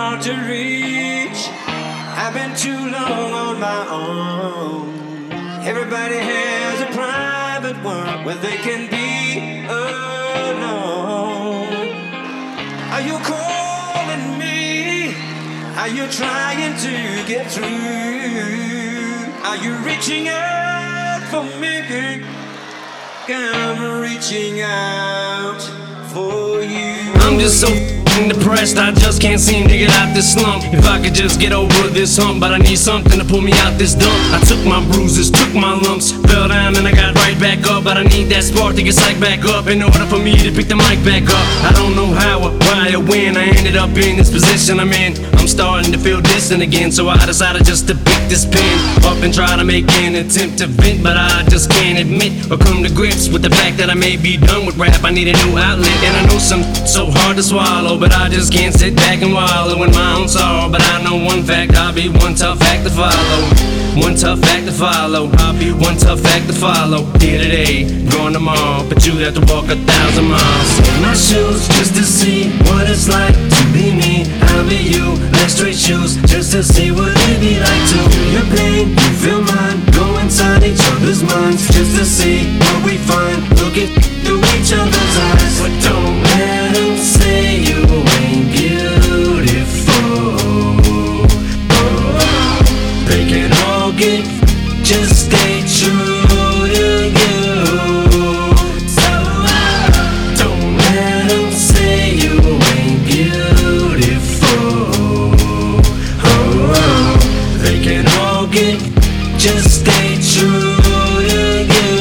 hard to reach. I've been too long on my own. Everybody has a private one where they can be alone. Are you calling me? Are you trying to get through? Are you reaching out for me? I'm reaching out for you. I'm just so depressed, I just can't seem to get out this slump. If I could just get over this hump, but I need something to pull me out this dump. I took my bruises, took my lumps, fell down and I got right back up. But I need that spark to get psyched back up in order for me to pick the mic back up. I don't know how or why or when I ended up in this position I'm in. I'm starting to feel distant again, so I decided just to pick this pen up and try to make an attempt to vent. But I just can't admit or come to grips with the fact that I may be done with rap. I need a new outlet, and I know some so hard to swallow, but I just can't sit back and wallow in my own sorrow. But I know one fact, I'll be one tough act to follow. One tough act to follow. I'll be one tough act to follow. Here today, gone tomorrow, but you'd have to walk 1,000 miles in my shoes just to see what it's like to be me. I'll be you, let's trade shoes just to see what it'd be like to feel your pain, you feel mine. Go inside each other's minds just to see what we find. Look at through each other's eyes, but don't let them say you ain't beautiful. They can all get, just stay true to you. So don't let them say you ain't beautiful. They can all get, just stay true to you.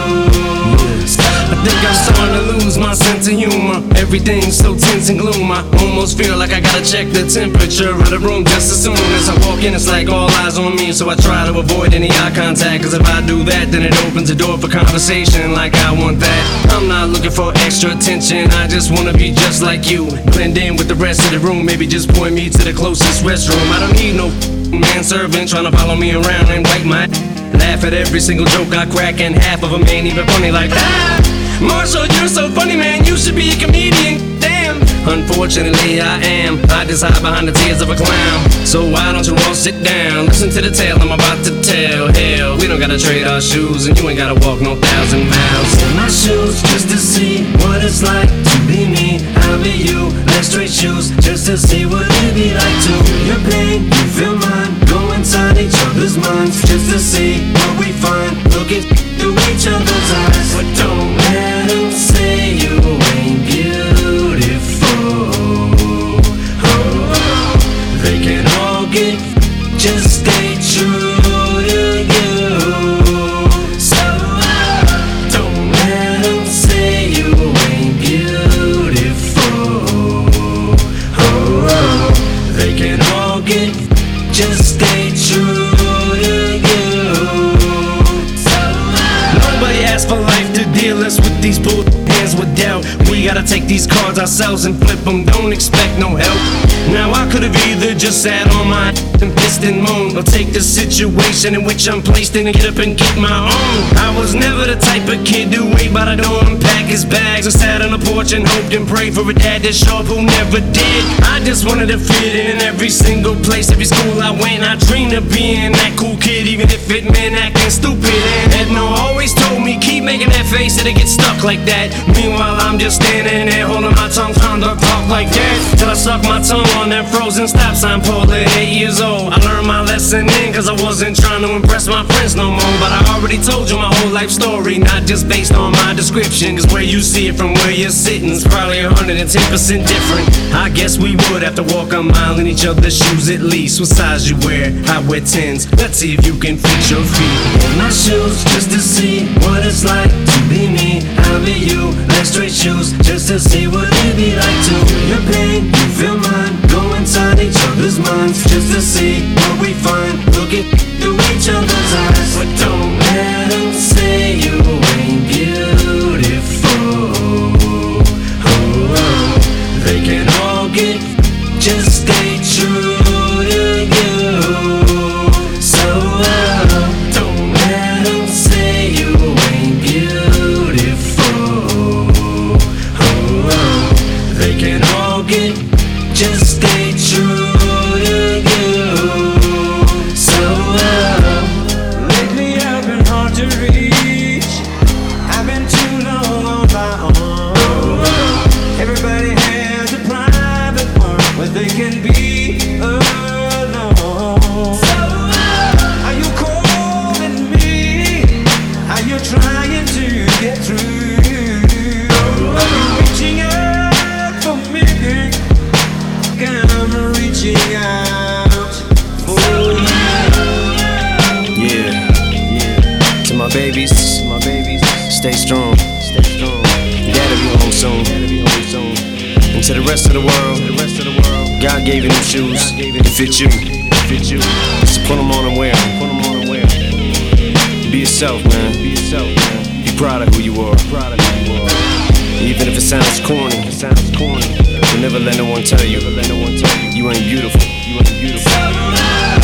I think I'm starting to lose my sense of humor. Everything's so tense and gloom. I almost feel like I gotta check the temperature of the room just as soon as I walk in. It's like all eyes on me, so I try to avoid any eye contact. Cause if I do that, then it opens the door for conversation like I want that. I'm not looking for extra attention, I just wanna be just like you. Blend in with the rest of the room, maybe just point me to the closest restroom. I don't need no manservant trying to follow me around and wipe my laugh at every single joke I crack, and half of them ain't even funny like that. Marshall, you're so funny, man, you should be a comedian, damn. Unfortunately I am, I just hide behind the tears of a clown. So why don't you all sit down, listen to the tale I'm about to tell. Hell, we don't gotta trade our shoes, and you ain't gotta walk no 1,000 miles in my shoes just to see what it's like to be me. I'll be you, let's trade shoes just to see what it'd be like to feel your pain, you feel mine. Go inside each other's minds just to see what we find. Look at through each other's eyes, but don't let them say you ain't beautiful. They can all get, just stay true to you. So don't let them say you ain't beautiful. They can all get, just stay true to you. Nobody asked for life to deal us with these bull hands with doubt. We gotta take these cards ourselves and flip them, don't expect no help. Now I could've either just sat on my and pissed and moaned, or take the situation in which I'm placed in and get up and get my own. I was never the type of kid to wait by the door and pack his bags, or sat on the porch and hoped and prayed for a dad to show up who never did. I just wanted to fit in every single place, every school I went. I dreamed of being that cool kid, even if it meant acting stupid. And Edna always told me, keep making that face, it'll get stuck like that. Meanwhile I'm just standing there holding my tongue, trying to talk like that, till I suck my tongue on that frozen stop sign pole at 8 years old. I learned my lesson then, cause I wasn't trying to impress my friends no more. But I already told you my whole life story, not just based on my description. Cause where you see it from where you're sitting is probably 110% different. I guess we would have to walk a mile in each other's shoes at least. What size you wear? I wear 10s. Let's see if you can fit your feet in my shoes just to see what it's like to be me. I'll be you, let's trade shoes just to see what it'd be like to feel your pain, you feel mine. Go inside each other's minds just to see what we find. Look at through each other's eyes, but don't let them say you ain't beautiful. They can all get, just stay true to you. So don't let them say you ain't beautiful. They can all get, just stay true. Stay strong. Gotta be home soon. And to the rest of the world, God gave you them shoes to fit you. So put them on and wear 'em. Be yourself, man. Be proud of who you are. Even if it sounds corny, but never let no one tell you you ain't beautiful.